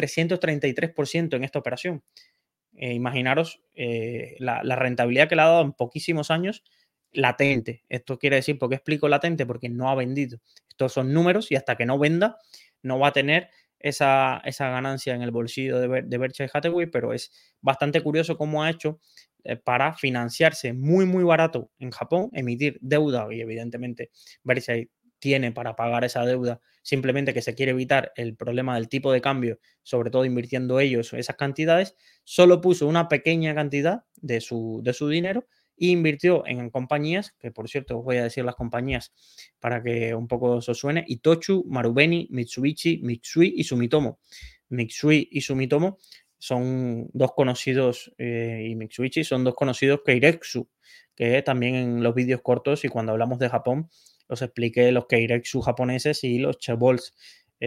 333% en esta operación. Imaginaros la rentabilidad que le ha dado en poquísimos años latente. Esto quiere decir, ¿por qué explico latente? Porque no ha vendido. Estos son números y hasta que no venda no va a tener esa ganancia en el bolsillo de Berkshire Hathaway, pero es bastante curioso cómo ha hecho para financiarse muy, muy barato en Japón, emitir deuda y evidentemente Berkshire tiene para pagar esa deuda, simplemente que se quiere evitar el problema del tipo de cambio, sobre todo invirtiendo ellos esas cantidades, solo puso una pequeña cantidad de su dinero e invirtió en compañías, que por cierto os voy a decir las compañías para que un poco os suene: Itochu, Marubeni, Mitsubishi, Mitsui y Sumitomo. Mitsui y Sumitomo son dos conocidos, y Mitsubishi son dos conocidos Keiretsu, que también en los vídeos cortos y cuando hablamos de Japón os expliqué los Keiretsu japoneses y los chaebols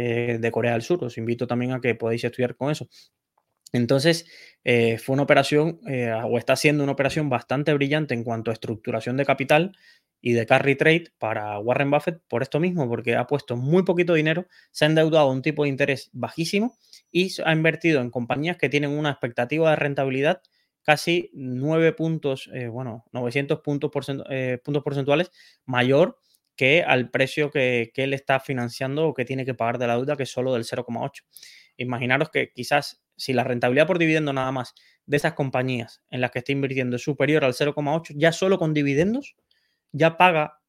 de Corea del Sur. Os invito también a que podáis estudiar con eso. Entonces, fue una operación, o está siendo una operación bastante brillante en cuanto a estructuración de capital y de carry trade para Warren Buffett por esto mismo, porque ha puesto muy poquito dinero, se ha endeudado a un tipo de interés bajísimo y ha invertido en compañías que tienen una expectativa de rentabilidad casi 9 puntos, 900 puntos porcentuales mayor que al precio que él está financiando o que tiene que pagar de la deuda, que es solo del 0,8. Imaginaros que quizás si la rentabilidad por dividendo nada más de esas compañías en las que está invirtiendo es superior al 0,8, ya solo con dividendos ya paga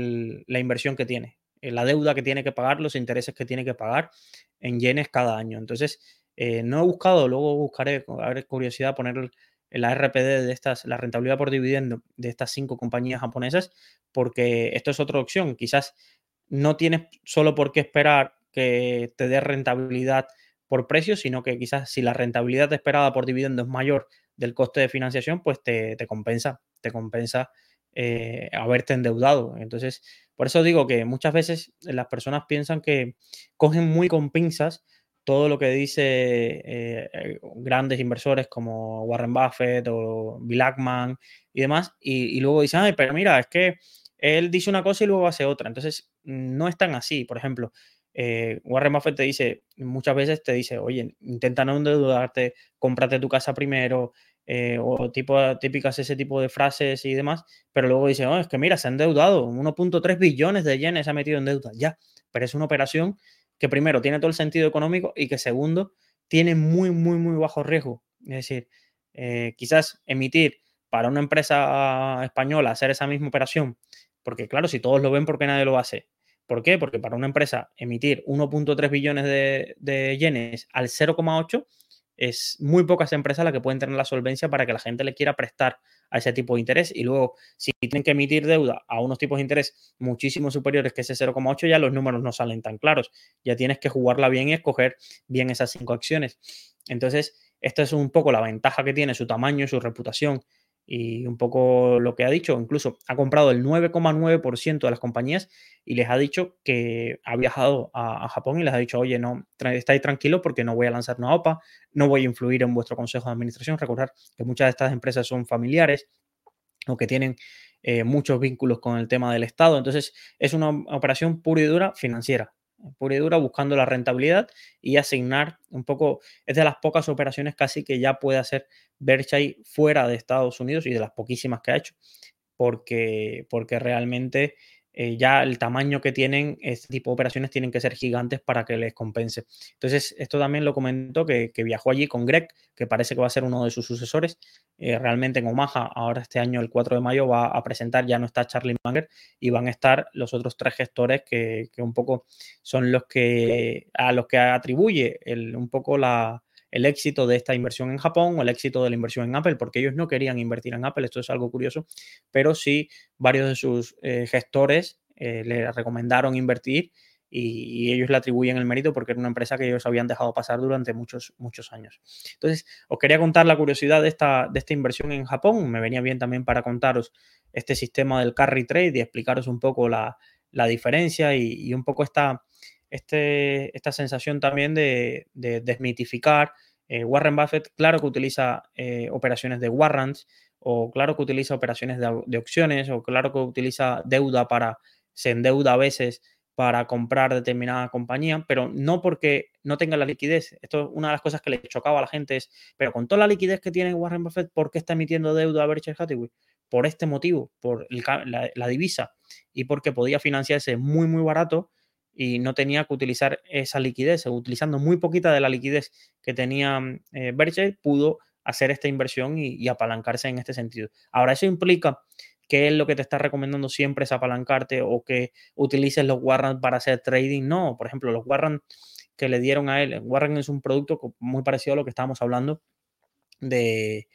la inversión que tiene, la deuda que tiene que pagar, los intereses que tiene que pagar en yenes cada año. Entonces, no he buscado, luego buscaré, a ver, curiosidad, poner la RPD de estas, la rentabilidad por dividendo de estas 5 compañías japonesas, porque esto es otra opción. Quizás no tienes solo por qué esperar que te dé rentabilidad por precio, sino que quizás si la rentabilidad esperada por dividendo es mayor del coste de financiación, pues te compensa haberte endeudado. Entonces, por eso digo que muchas veces las personas piensan que cogen muy con pinzas todo lo que dice grandes inversores como Warren Buffett o Bill Ackman y demás, y luego dicen, ay, pero mira, es que él dice una cosa y luego hace otra. Entonces, no es tan así. Por ejemplo, Warren Buffett te dice, muchas veces te dice, oye, intenta no endeudarte, cómprate tu casa primero, o típicas ese tipo de frases y demás, pero luego dice, oh, es que mira, se ha endeudado, 1,3 billones de yenes se ha metido en deuda, ya, pero es una operación que primero tiene todo el sentido económico y que segundo tiene muy, muy, muy bajo riesgo. Es decir, quizás emitir para una empresa española hacer esa misma operación, porque claro, si todos lo ven, ¿por qué nadie lo va a hacer? ¿Por qué? Porque para una empresa emitir 1,3 billones de yenes al 0,8 es muy pocas empresas las que pueden tener la solvencia para que la gente le quiera prestar a ese tipo de interés. Y luego, si tienen que emitir deuda a unos tipos de interés muchísimo superiores que ese 0,8, ya los números no salen tan claros. Ya tienes que jugarla bien y escoger bien esas 5 acciones. Entonces, esta es un poco la ventaja que tiene su tamaño, su reputación y un poco lo que ha dicho. Incluso ha comprado el 9,9% de las compañías y les ha dicho que ha viajado a Japón y les ha dicho, oye, no, estáis tranquilos porque no voy a lanzar una OPA, no voy a influir en vuestro consejo de administración. Recordar que muchas de estas empresas son familiares o que tienen muchos vínculos con el tema del Estado. Entonces, es una operación pura y dura financiera, pura y dura buscando la rentabilidad y asignar un poco, es de las pocas operaciones casi que ya puede hacer Berkshire fuera de Estados Unidos y de las poquísimas que ha hecho, porque realmente ya el tamaño que tienen este tipo de operaciones tienen que ser gigantes para que les compense. Entonces, esto también lo comentó que viajó allí con Greg, que parece que va a ser uno de sus sucesores, realmente en Omaha. Ahora este año, el 4 de mayo, va a presentar, ya no está Charlie Munger, y van a estar los otros 3 gestores que un poco son a los que atribuye un poco el éxito de esta inversión en Japón o el éxito de la inversión en Apple, porque ellos no querían invertir en Apple, esto es algo curioso, pero sí varios de sus gestores le recomendaron invertir y ellos le atribuyen el mérito porque era una empresa que ellos habían dejado pasar durante muchos, muchos años. Entonces, os quería contar la curiosidad de esta inversión en Japón. Me venía bien también para contaros este sistema del carry trade y explicaros un poco la diferencia y un poco esta sensación también de desmitificar. Warren Buffett, claro que utiliza operaciones de warrants, o claro que utiliza operaciones de opciones, o claro que utiliza deuda se endeuda a veces para comprar determinada compañía, pero no porque no tenga la liquidez. Esto es una de las cosas que le chocaba a la gente, pero con toda la liquidez que tiene Warren Buffett, ¿por qué está emitiendo deuda a Berkshire Hathaway? Por este motivo, por la divisa, y porque podía financiarse muy, muy barato y no tenía que utilizar esa liquidez. Utilizando muy poquita de la liquidez que tenía Berkshire, pudo hacer esta inversión y apalancarse en este sentido. Ahora, eso implica que es lo que te está recomendando siempre es apalancarte o que utilices los warrants para hacer trading. No, por ejemplo, los warrants que le dieron a él. Warrant es un producto muy parecido a lo que estábamos hablando de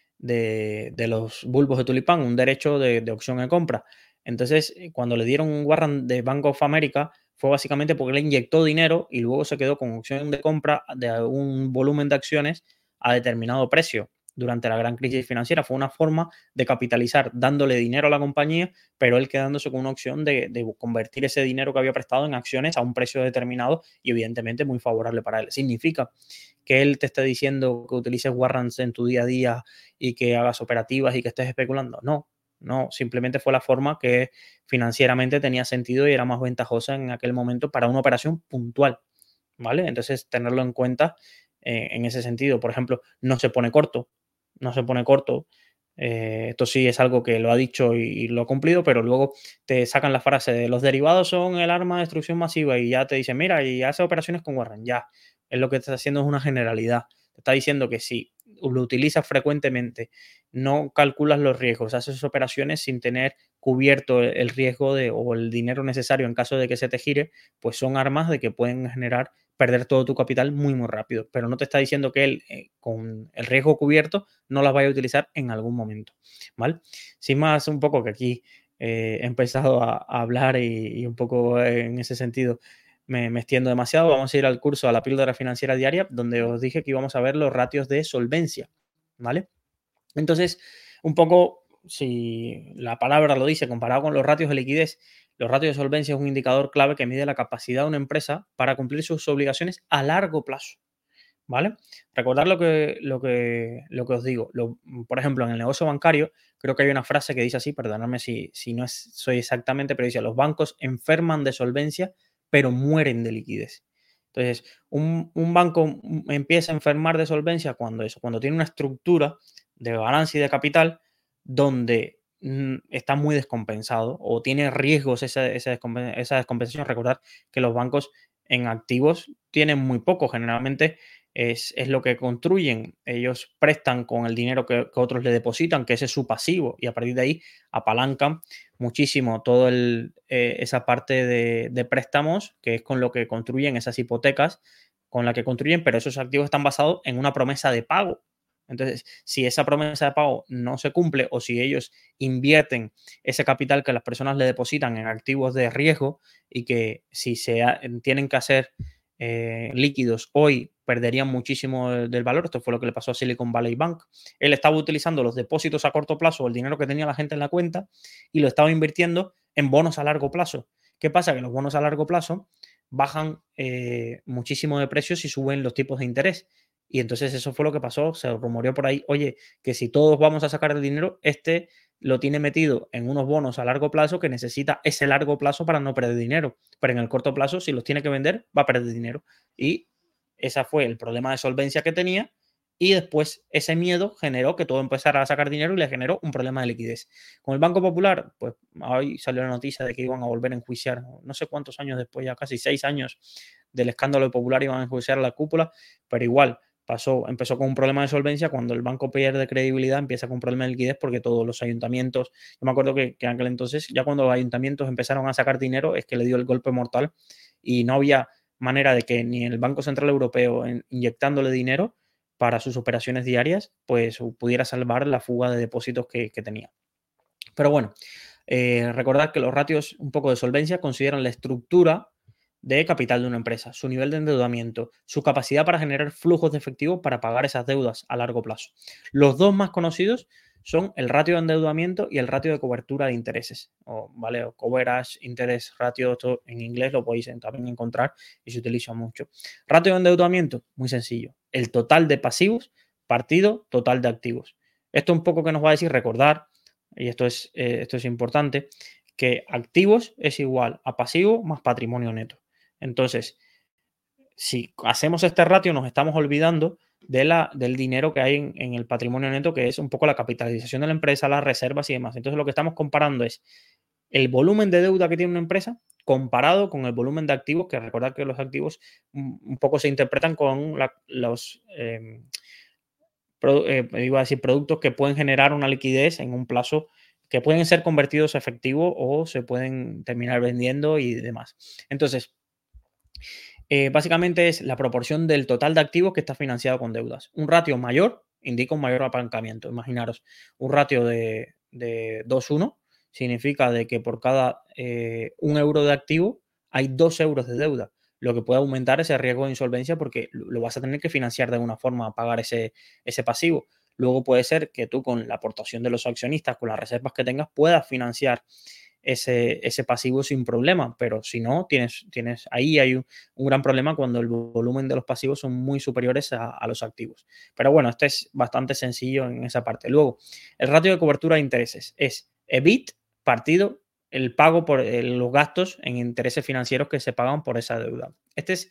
los bulbos de tulipán, un derecho de opción de compra. Entonces, cuando le dieron un warrant de Bank of America, fue básicamente porque le inyectó dinero y luego se quedó con opción de compra de un volumen de acciones a determinado precio durante la gran crisis financiera. Fue una forma de capitalizar dándole dinero a la compañía, pero él quedándose con una opción de convertir ese dinero que había prestado en acciones a un precio determinado y evidentemente muy favorable para él. Significa que él te esté diciendo que utilices warrants en tu día a día y que hagas operativas y que estés especulando. No, no, simplemente fue la forma que financieramente tenía sentido y era más ventajosa en aquel momento para una operación puntual, ¿vale? Entonces, tenerlo en cuenta en ese sentido. Por ejemplo, no se pone corto, no se pone corto. Esto sí es algo que lo ha dicho y lo ha cumplido, pero luego te sacan la frase de los derivados son el arma de destrucción masiva y ya te dicen, mira, y hace operaciones con Warren. Ya, es lo que te está haciendo es una generalidad. Te está diciendo que si lo utilizas frecuentemente, no calculas los riesgos, haces operaciones sin tener cubierto el riesgo o el dinero necesario en caso de que se te gire, pues son armas de que pueden generar perder todo tu capital muy, muy rápido. Pero no te está diciendo que él, con el riesgo cubierto, no las vaya a utilizar en algún momento, ¿vale? Sin más, un poco que aquí he empezado a hablar y un poco en ese sentido me extiendo demasiado. Vamos a ir al curso, a la píldora financiera diaria, donde os dije que íbamos a ver los ratios de solvencia, ¿vale? Entonces, un poco, si la palabra lo dice, comparado con los ratios de liquidez, los ratios de solvencia es un indicador clave que mide la capacidad de una empresa para cumplir sus obligaciones a largo plazo, ¿vale? Recordad lo que os digo. Por ejemplo, en el negocio bancario, creo que hay una frase que dice así, perdonadme si no soy exactamente, pero dice, los bancos enferman de solvencia, pero mueren de liquidez. Entonces, un banco empieza a enfermar de solvencia cuando tiene una estructura de ganancia y de capital donde está muy descompensado o tiene riesgos esa descompensación. Recordad que los bancos en activos tienen muy poco, generalmente es lo que construyen. Ellos prestan con el dinero que otros le depositan, que ese es su pasivo, y a partir de ahí apalancan muchísimo toda esa parte de préstamos, que es con lo que construyen esas hipotecas, con la que construyen, pero esos activos están basados en una promesa de pago. Entonces, si esa promesa de pago no se cumple o si ellos invierten ese capital que las personas le depositan en activos de riesgo y que si tienen que hacer líquidos hoy perderían muchísimo del valor. Esto fue lo que le pasó a Silicon Valley Bank. Él estaba utilizando los depósitos a corto plazo, el dinero que tenía la gente en la cuenta, y lo estaba invirtiendo en bonos a largo plazo. ¿Qué pasa? Que los bonos a largo plazo bajan muchísimo de precios y suben los tipos de interés. Y entonces eso fue lo que pasó. Se rumoreó por ahí, oye, que si todos vamos a sacar el dinero, lo tiene metido en unos bonos a largo plazo que necesita ese largo plazo para no perder dinero. Pero en el corto plazo, si los tiene que vender, va a perder dinero. Y ese fue el problema de solvencia que tenía. Y después ese miedo generó que todo empezara a sacar dinero y le generó un problema de liquidez. Con el Banco Popular, pues hoy salió la noticia de que iban a volver a enjuiciar, no sé cuántos años después, ya casi 6 años del escándalo de Popular, iban a enjuiciar a la cúpula, pero igual empezó con un problema de solvencia. Cuando el banco pierde credibilidad, empieza con un problema de liquidez porque todos los ayuntamientos, yo me acuerdo que en aquel entonces, ya cuando los ayuntamientos empezaron a sacar dinero, es que le dio el golpe mortal y no había manera de que ni el Banco Central Europeo inyectándole dinero para sus operaciones diarias, pues pudiera salvar la fuga de depósitos que tenía. Pero bueno, recordad que los ratios un poco de solvencia consideran la estructura de capital de una empresa, su nivel de endeudamiento, su capacidad para generar flujos de efectivo para pagar esas deudas a largo plazo. Los dos más conocidos son el ratio de endeudamiento y el ratio de cobertura de intereses, ¿vale? O coverage, interest ratio, esto en inglés lo podéis también encontrar y se utiliza mucho. Ratio de endeudamiento, muy sencillo, el total de pasivos partido total de activos. Esto un poco que nos va a decir recordar, y esto es importante, que activos es igual a pasivo más patrimonio neto. Entonces, si hacemos este ratio, nos estamos olvidando del dinero que hay en el patrimonio neto, que es un poco la capitalización de la empresa, las reservas y demás. Entonces, lo que estamos comparando es el volumen de deuda que tiene una empresa comparado con el volumen de activos, que recordad que los activos un poco se interpretan con los iba a decir productos que pueden generar una liquidez en un plazo que pueden ser convertidos a efectivo o se pueden terminar vendiendo y demás. Entonces, básicamente es la proporción del total de activos que está financiado con deudas. Un ratio mayor indica un mayor apalancamiento. Imaginaros, un ratio de 2:1 significa de que por cada 1 euro de activo hay 2 euros de deuda, lo que puede aumentar ese riesgo de insolvencia porque lo vas a tener que financiar de alguna forma a pagar ese pasivo. Luego puede ser que tú con la aportación de los accionistas, con las reservas que tengas, puedas financiar ese pasivo sin problema, pero si no, ahí hay un gran problema cuando el volumen de los pasivos son muy superiores a los activos. Pero bueno, este es bastante sencillo en esa parte. Luego, el ratio de cobertura de intereses es EBIT partido el pago por los gastos en intereses financieros que se pagan por esa deuda. Este es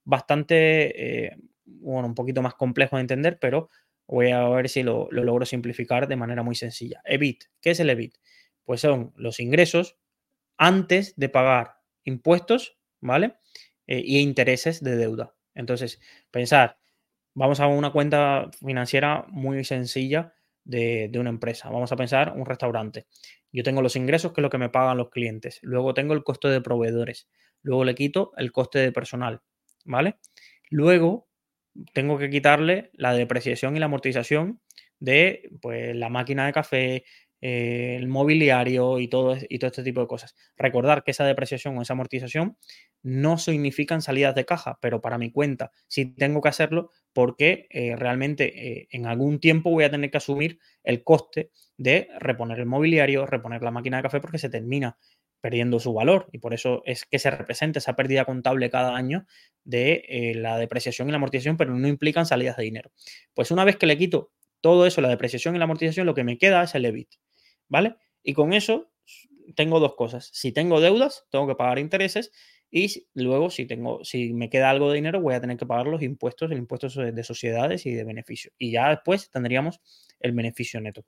bastante, bueno, un poquito más complejo de entender, pero voy a ver si lo logro simplificar de manera muy sencilla. EBIT, ¿qué es el EBIT? Pues son los ingresos antes de pagar impuestos, ¿vale? Y intereses de deuda. Entonces, pensar, vamos a una cuenta financiera muy sencilla de una empresa. Vamos a pensar un restaurante. Yo tengo los ingresos, que es lo que me pagan los clientes. Luego tengo el coste de proveedores. Luego le quito el coste de personal, ¿vale? Luego tengo que quitarle la depreciación y la amortización de pues, la máquina de café, el mobiliario y todo este tipo de cosas. Recordar que esa depreciación o esa amortización no significan salidas de caja, pero para mi cuenta sí tengo que hacerlo porque realmente en algún tiempo voy a tener que asumir el coste de reponer el mobiliario, reponer la máquina de café porque se termina perdiendo su valor y por eso es que se representa esa pérdida contable cada año de la depreciación y la amortización, pero no implican salidas de dinero. Pues una vez que le quito todo eso, la depreciación y la amortización, lo que me queda es el EBIT, ¿vale? Y con eso tengo dos cosas. Si tengo deudas, tengo que pagar intereses y luego si me queda algo de dinero, voy a tener que pagar los impuestos, el impuesto de sociedades y de beneficio. Y ya después tendríamos el beneficio neto.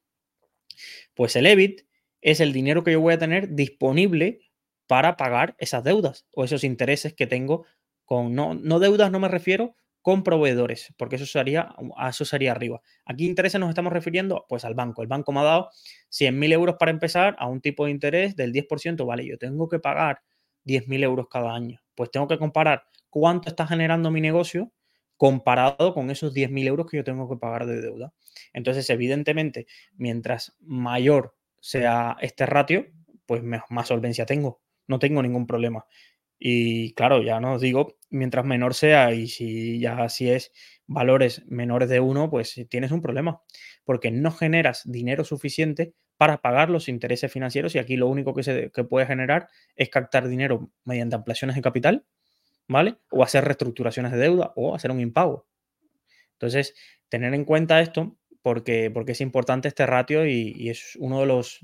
Pues el EBIT es el dinero que yo voy a tener disponible para pagar esas deudas o esos intereses que tengo con, no deudas, no me refiero con proveedores, porque eso sería arriba. Aquí intereses nos estamos refiriendo pues al banco. El banco me ha dado 100.000 euros para empezar a un tipo de interés del 10%, vale, yo tengo que pagar 10.000 euros cada año. Pues tengo que comparar cuánto está generando mi negocio comparado con esos 10.000 euros que yo tengo que pagar de deuda. Entonces, evidentemente, mientras mayor sea este ratio, pues más solvencia tengo. No tengo ningún problema. Y claro, ya no os digo, mientras menor sea y si es valores menores de 1, pues tienes un problema, porque no generas dinero suficiente para pagar los intereses financieros y aquí lo único que puede generar es captar dinero mediante ampliaciones de capital, ¿vale? O hacer reestructuraciones de deuda o hacer un impago. Entonces, tener en cuenta esto porque es importante este ratio y es uno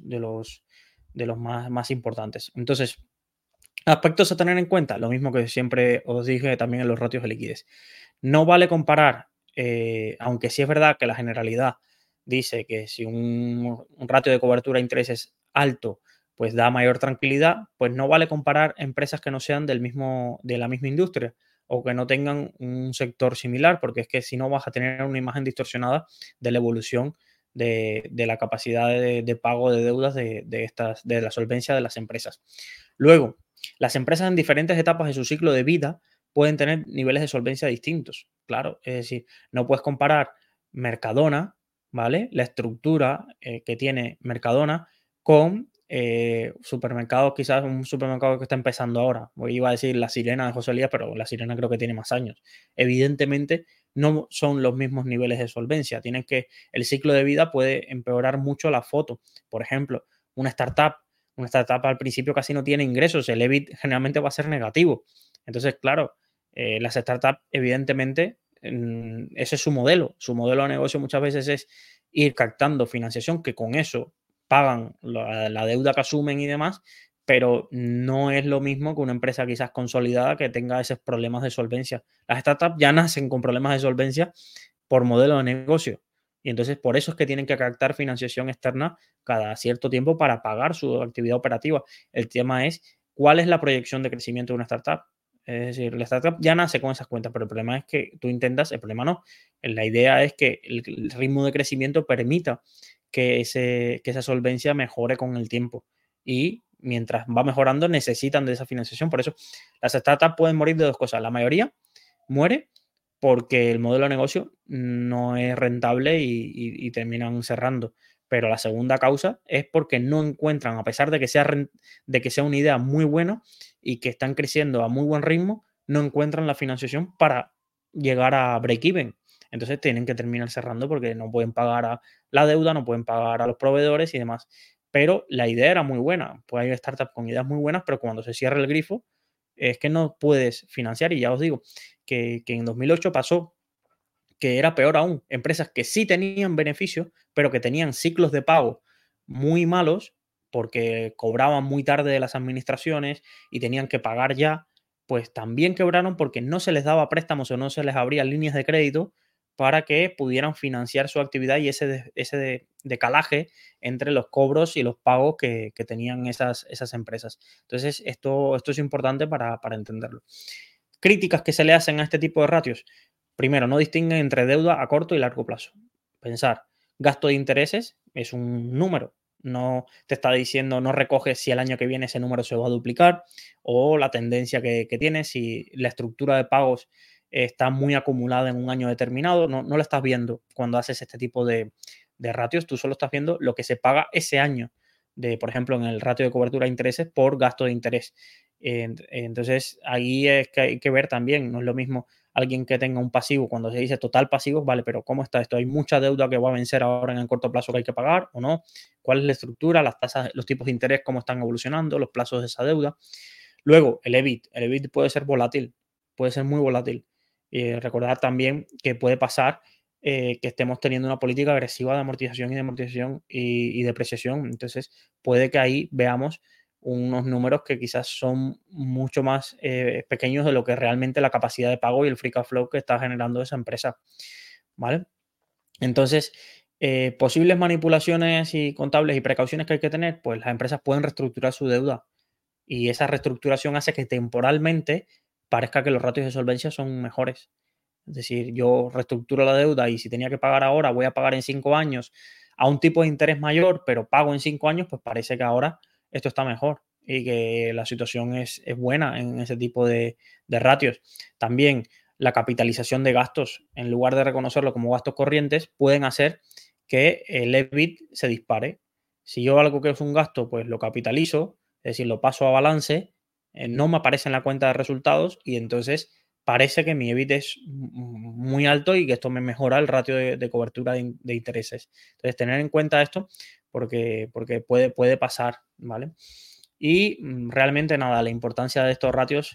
de los más importantes. Entonces, aspectos a tener en cuenta, lo mismo que siempre os dije también en los ratios de liquidez. No vale comparar, aunque sí es verdad que la generalidad dice que si un ratio de cobertura de interés es alto, pues da mayor tranquilidad, pues no vale comparar empresas que no sean de la misma industria o que no tengan un sector similar, porque es que si no vas a tener una imagen distorsionada de la evolución de la capacidad de pago de deudas de la solvencia de las empresas. Luego, las empresas en diferentes etapas de su ciclo de vida pueden tener niveles de solvencia distintos. Claro, es decir, no puedes comparar Mercadona, ¿vale? La estructura que tiene Mercadona con supermercados, quizás un supermercado que está empezando ahora. Hoy iba a decir La Sirena de José Elías, pero La Sirena creo que tiene más años. Evidentemente no son los mismos niveles de solvencia. El ciclo de vida puede empeorar mucho la foto. Por ejemplo, una startup al principio casi no tiene ingresos, el EBIT generalmente va a ser negativo. Entonces, claro, las startups evidentemente ese es su modelo de negocio muchas veces es ir captando financiación, que con eso pagan la deuda que asumen y demás, pero no es lo mismo que una empresa quizás consolidada que tenga esos problemas de solvencia. Las startups ya nacen con problemas de solvencia por modelo de negocio. Y entonces por eso es que tienen que captar financiación externa cada cierto tiempo para pagar su actividad operativa. El tema es cuál es la proyección de crecimiento de una startup. Es decir, la startup ya nace con esas cuentas, pero el problema es que tú intentas, el problema no. La idea es que el ritmo de crecimiento permita que esa solvencia mejore con el tiempo. Y mientras va mejorando, necesitan de esa financiación. Por eso las startups pueden morir de dos cosas. La mayoría muere porque el modelo de negocio no es rentable y terminan cerrando. Pero la segunda causa es porque no encuentran, a pesar de que sea una idea muy buena y que están creciendo a muy buen ritmo, no encuentran la financiación para llegar a break-even. Entonces tienen que terminar cerrando porque no pueden pagar a la deuda, no pueden pagar a los proveedores y demás. Pero la idea era muy buena. Pues hay startups con ideas muy buenas, pero cuando se cierra el grifo, es que no puedes financiar. Y ya os digo que en 2008 pasó que era peor aún. Empresas que sí tenían beneficios, pero que tenían ciclos de pago muy malos porque cobraban muy tarde de las administraciones y tenían que pagar ya, pues también quebraron porque no se les daba préstamos o no se les abría líneas de crédito para que pudieran financiar su actividad y ese decalaje entre los cobros y los pagos que tenían esas empresas. Entonces, esto es importante para entenderlo. Críticas que se le hacen a este tipo de ratios. Primero, no distinguen entre deuda a corto y largo plazo. Pensar, gasto de intereses es un número. No te está diciendo, no recoges si el año que viene ese número se va a duplicar o la tendencia que tienes, si la estructura de pagos está muy acumulada en un año determinado. No lo estás viendo cuando haces este tipo de ratios. Tú solo estás viendo lo que se paga ese año, por ejemplo, en el ratio de cobertura de intereses por gasto de interés. Entonces, ahí es que hay que ver también, no es lo mismo alguien que tenga un pasivo, cuando se dice total pasivo, vale, pero ¿cómo está esto? ¿Hay mucha deuda que va a vencer ahora en el corto plazo que hay que pagar o no? ¿Cuál es la estructura, las tasas, los tipos de interés, cómo están evolucionando, los plazos de esa deuda? Luego, el EBIT puede ser volátil, puede ser muy volátil. Recordar también que puede pasar que estemos teniendo una política agresiva de amortización y depreciación. Entonces, puede que ahí veamos unos números que quizás son mucho más pequeños de lo que realmente la capacidad de pago y el free cash flow que está generando esa empresa, ¿vale? Entonces, posibles manipulaciones y contables y precauciones que hay que tener, pues las empresas pueden reestructurar su deuda y esa reestructuración hace que temporalmente parezca que los ratios de solvencia son mejores. Es decir, yo reestructuro la deuda y si tenía que pagar ahora, voy a pagar en 5 años a un tipo de interés mayor, pero pago en 5 años, pues parece que ahora esto está mejor y que la situación es buena en ese tipo de ratios. También la capitalización de gastos, en lugar de reconocerlo como gastos corrientes, pueden hacer que el EBIT se dispare. Si yo algo que es un gasto, pues lo capitalizo, es decir, lo paso a balance, no me aparece en la cuenta de resultados y entonces parece que mi EBIT es muy alto y que esto me mejora el ratio de cobertura de intereses. Entonces, tener en cuenta esto porque puede pasar, ¿vale? Y realmente nada, la importancia de estos ratios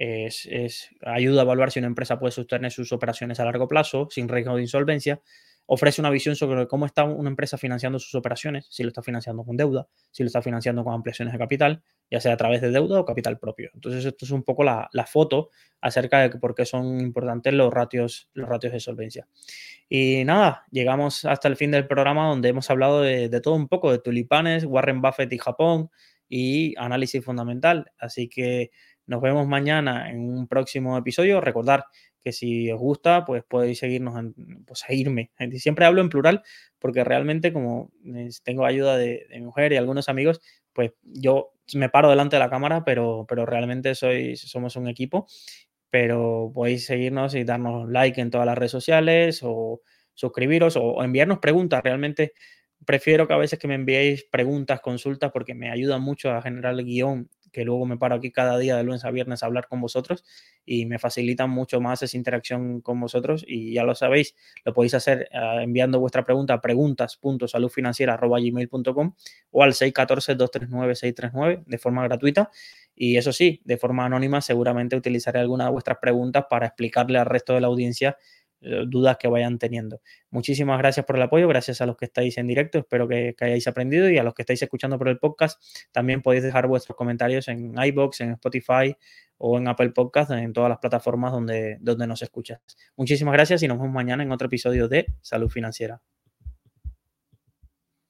ayuda a evaluar si una empresa puede sostener sus operaciones a largo plazo sin riesgo de insolvencia. Ofrece una visión sobre cómo está una empresa financiando sus operaciones, si lo está financiando con deuda, si lo está financiando con ampliaciones de capital, ya sea a través de deuda o capital propio. Entonces, esto es un poco la foto acerca de por qué son importantes los ratios de solvencia. Y nada, llegamos hasta el fin del programa donde hemos hablado de todo un poco, de tulipanes, Warren Buffett y Japón y análisis fundamental. Así que nos vemos mañana en un próximo episodio. Recordar que si os gusta, pues podéis seguirme. Siempre hablo en plural porque realmente como tengo ayuda de mi mujer y algunos amigos, pues yo me paro delante de la cámara, pero realmente somos un equipo. Pero podéis seguirnos y darnos like en todas las redes sociales o suscribiros o enviarnos preguntas. Realmente prefiero que a veces que me enviéis preguntas, consultas, porque me ayuda mucho a generar el guión, que luego me paro aquí cada día de lunes a viernes a hablar con vosotros y me facilitan mucho más esa interacción con vosotros. Y ya lo sabéis, lo podéis hacer enviando vuestra pregunta a preguntas.saludfinanciera@gmail.com o al 614-239-639 de forma gratuita. Y eso sí, de forma anónima seguramente utilizaré alguna de vuestras preguntas para explicarle al resto de la audiencia dudas que vayan teniendo. Muchísimas gracias por el apoyo, gracias a los que estáis en directo, espero que hayáis aprendido, y a los que estáis escuchando por el podcast, también podéis dejar vuestros comentarios en iVoox, en Spotify o en Apple Podcast, en todas las plataformas donde nos escuchas. Muchísimas gracias y nos vemos mañana en otro episodio de Salud Financiera.